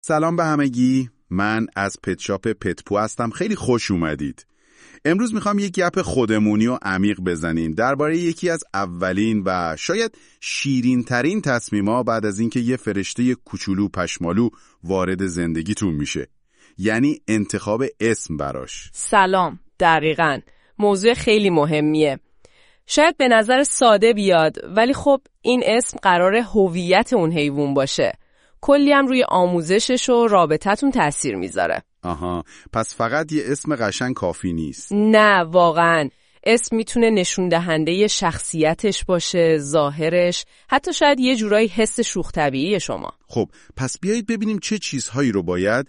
سلام به همگی. من از پت شاپ پتپو هستم. خیلی خوش اومدید. امروز میخوام یک گپ خودمونی و عمیق بزنیم درباره یکی از اولین و شاید شیرین ترین تصمیم‌ها بعد از اینکه یه فرشته کوچولو پشمالو وارد زندگیتون میشه. یعنی انتخاب اسم براش. سلام. دقیقاً. موضوع خیلی مهمیه. شاید به نظر ساده بیاد ولی خب این اسم قراره هویت اون حیوان باشه. کلی هم روی آموزشش و رابطتون تأثیر میذاره. آها، پس فقط یه اسم قشنگ کافی نیست. نه واقعاً. اسم میتونه نشون دهنده شخصیتش باشه، ظاهرش، حتی شاید یه جورایی حس شوخ طبیعی شما. خب پس بیایید ببینیم چه چیزهایی رو باید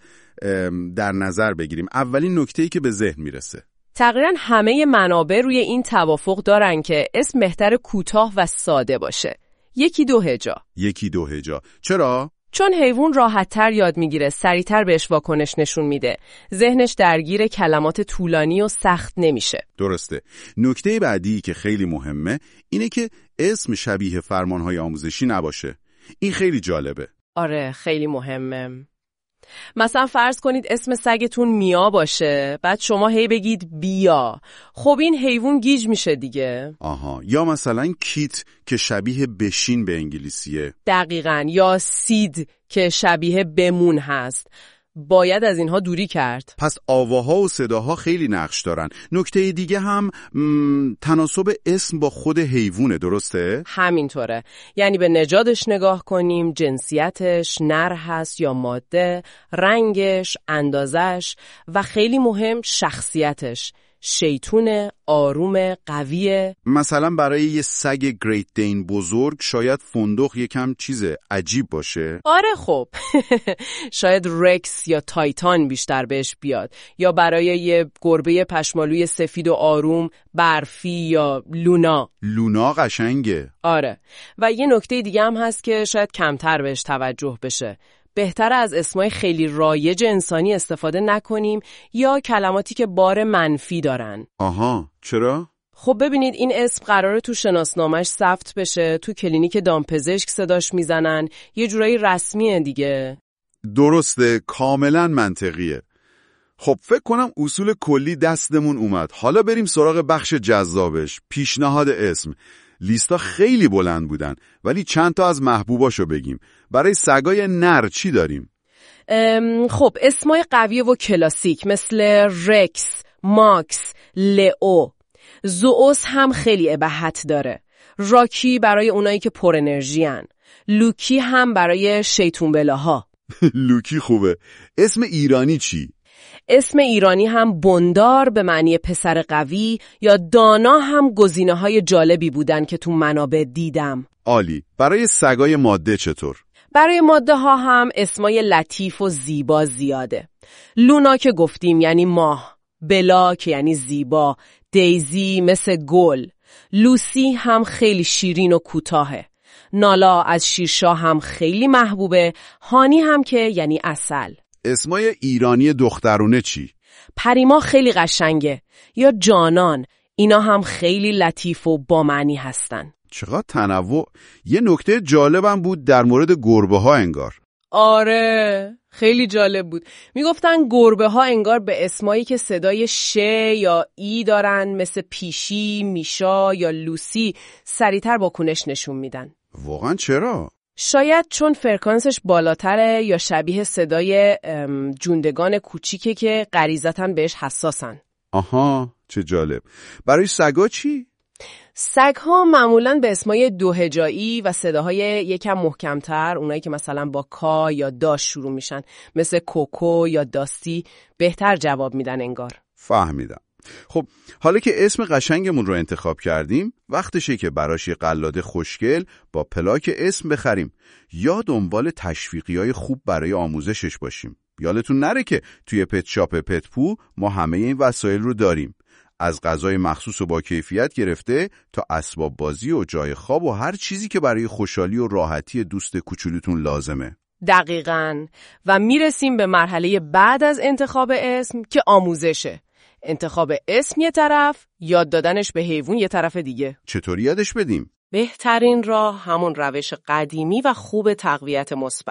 در نظر بگیریم. اولین نکته‌ای که به ذهن میرسه، تقریباً همه منابع روی این توافق دارن که اسم بهتر کوتاه و ساده باشه. یکی دو هجا. چرا؟ چون حیوان راحت‌تر یاد میگیره، سریع‌تر بهش واکنش نشون میده. ذهنش درگیر کلمات طولانی و سخت نمیشه. درسته. نکته بعدی که خیلی مهمه اینه که اسم شبیه فرمان‌های آموزشی نباشه. این خیلی جالبه. آره، خیلی مهمه. مثلا فرض کنید اسم سگتون میا باشه، بعد شما هی بگید بیا. خب این حیوان گیج میشه دیگه. آها، یا مثلا کیت که شبیه بشین به انگلیسیه. دقیقاً. یا سید که شبیه بمون هست. باید از اینها دوری کرد. پس آواها و صداها خیلی نقش دارن. نکته دیگه هم تناسب اسم با خود حیوانه، درسته؟ همینطوره. یعنی به نژادش نگاه کنیم، جنسیتش، نر هست یا ماده، رنگش، اندازش و خیلی مهم شخصیتش. شیطونه، آرومه، قویه. مثلا برای یه سگ گریت دین بزرگ شاید فندق یکم چیز عجیب باشه. آره خب. شاید رکس یا تایتان بیشتر بهش بیاد. یا برای یه گربه پشمالوی سفید و آروم برفی یا لونا. لونا قشنگه. آره. و یه نکته دیگه هم هست که شاید کمتر بهش توجه بشه. بهتره از اسمای خیلی رایج انسانی استفاده نکنیم یا کلماتی که بار منفی دارن. آها، چرا؟ خب ببینید این اسم قراره تو شناسنامه‌اش ثبت بشه، تو کلینیک دامپزشک صداش میزنن، یه جورایی رسمیه دیگه. درسته، کاملا منطقیه. خب فکر کنم اصول کلی دستمون اومد. حالا بریم سراغ بخش جذابش، پیشنهاد اسم. لیستا خیلی بلند بودن ولی چند تا از محبوباشو بگیم. برای سگای نر چی داریم؟ خب اسمای قوی و کلاسیک مثل رکس، ماکس، لئو. زوئوس هم خیلی ابهت داره. راکی برای اونایی که پر انرژی ان. لوکی هم برای شیطون بلاها. لوکی خوبه. اسم ایرانی چی؟ اسم ایرانی هم بندار به معنی پسر قوی یا دانا هم گزینه‌های جالبی بودن که تو منابع دیدم. عالی. برای سگای ماده چطور؟ برای ماده ها هم اسمای لطیف و زیبا زیاده. لونا که گفتیم یعنی ماه، بلا که یعنی زیبا، دیزی مثل گل، لوسی هم خیلی شیرین و کوتاهه، نالا از شیرشاه هم خیلی محبوبه، هانی هم که یعنی عسل. اسمای ایرانی دخترونه چی؟ پریما خیلی قشنگه، یا جانان. اینا هم خیلی لطیف و با معنی هستن. چقدر تنوع. یه نکته جالبم بود در مورد گربه ها انگار. آره خیلی جالب بود. میگفتن گربه ها انگار به اسمایی که صدای ش یا ای دارن مثل پیشی، میشا یا لوسی سریعتر واکنش نشون میدن. واقعا چرا؟ شاید چون فرکانسش بالاتره یا شبیه صدای جوندگان کوچیکه که غریزتاً بهش حساسن. آها، چه جالب. برای سگا چی؟ سگ‌ها معمولاً به اسمای دوهجایی و صداهای یکم محکمتر، اونایی که مثلا با کا یا داش شروع میشن مثل کوکو یا داستی بهتر جواب میدن انگار. فهمیدم. خب حالا که اسم قشنگمون رو انتخاب کردیم، وقتشه که براش یه قلاده خوشگل با پلاک اسم بخریم یا دنبال تشویقی‌های خوب برای آموزشش باشیم. یادتون نره که توی پت شاپ پتپو ما همه این وسایل رو داریم. از غذای مخصوص و با کیفیت گرفته تا اسباب بازی و جای خواب و هر چیزی که برای خوشحالی و راحتی دوست کوچولوتون لازمه. دقیقاً. و میرسیم به مرحله بعد از انتخاب اسم که آموزشه. انتخاب اسم یه طرف، یاد دادنش به حیوان یه طرف دیگه. چطوری یادش بدیم؟ بهترین راه همون روش قدیمی و خوب تقویت مثبته.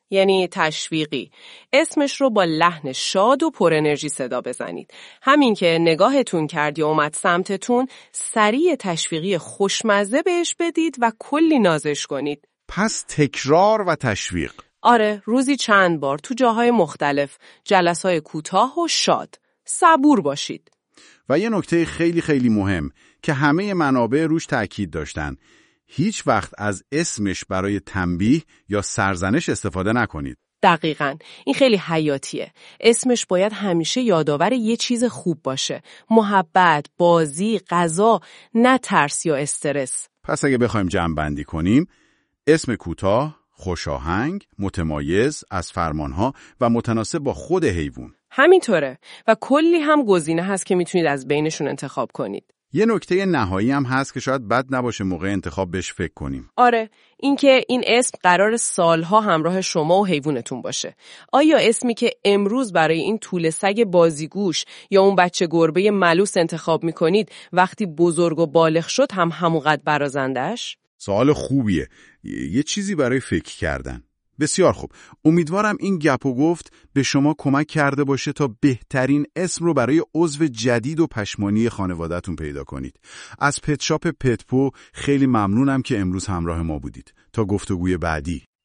یعنی تشویقی. اسمش رو با لحن شاد و پر انرژی صدا بزنید. همین که نگاهتون کرد یا اومد سمتتون، سریع تشویقی خوشمزه بهش بدید و کلی نازش کنید. پس تکرار و تشویق. آره، روزی چند بار تو جاهای مختلف، جلسه‌های کوتاه و شاد. صبور باشید. و یه نکته خیلی خیلی مهم که همه منابع روش تأکید داشتن: هیچ وقت از اسمش برای تنبیه یا سرزنش استفاده نکنید. دقیقاً. این خیلی حیاتیه. اسمش باید همیشه یادآور یه چیز خوب باشه. محبت، بازی، غذا، نه ترس یا استرس. پس اگه بخوایم جمع‌بندی کنیم، اسم کوتاه، خوشاهنگ، متمایز از فرمانها و متناسب با خود حیوان. همینطوره. و کلی هم گزینه هست که میتونید از بینشون انتخاب کنید. یه نکته نهایی هم هست که شاید بد نباشه موقع انتخاب بهش فکر کنیم. آره، اینکه این اسم قرار سالها همراه شما و حیوانتون باشه. آیا اسمی که امروز برای این توله سگ بازیگوش یا اون بچه گربه ملوس انتخاب میکنید وقتی بزرگ و بالغ شد هم همونقدر برازنده‌اش؟ سوال خوبیه. یه چیزی برای فکر کردن. بسیار خوب. امیدوارم این گپ و گفت به شما کمک کرده باشه تا بهترین اسم رو برای عضو جدید و پشمانی خانواده‌تون پیدا کنید. از پت شاپ پتپو خیلی ممنونم که امروز همراه ما بودید. تا گفتگوی بعدی.